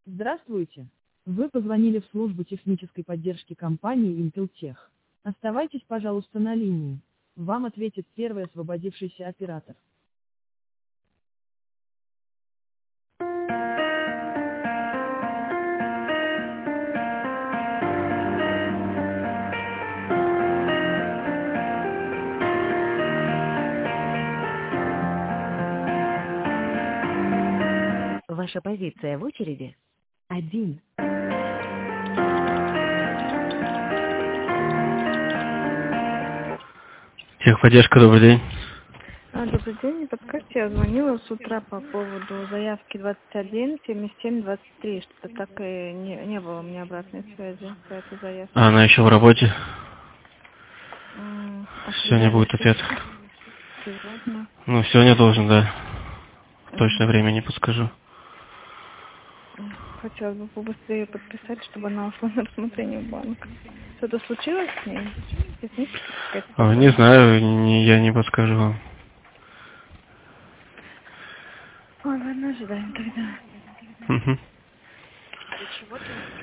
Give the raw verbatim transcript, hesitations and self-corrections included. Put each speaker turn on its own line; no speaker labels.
Здравствуйте. Вы позвонили в службу технической поддержки компании Inteltech. Оставайтесь, пожалуйста, на линии. Вам ответит первый освободившийся оператор. Ваша позиция в очереди? Один.
Техподдержка, добрый день.
А, Добрый день, не подскажите, я звонила с утра по поводу заявки двадцать один семьдесят семь двадцать три, что-то так и не, не было у меня обратной связи по этой заявке.
А она еще в работе.
М, А
Сегодня
когда
будет ответ.
запишите? Сегодня.
Ну, сегодня должен, да. Точное
М,
время не подскажу.
Хотелось бы побыстрее подписать, чтобы она ушла на рассмотрение в банк. Что-то случилось с ней? Технически какая-то
А, не
проблема?
знаю, не, я не подскажу вам.
Ой, ладно, ожидаем тогда.
Мгм.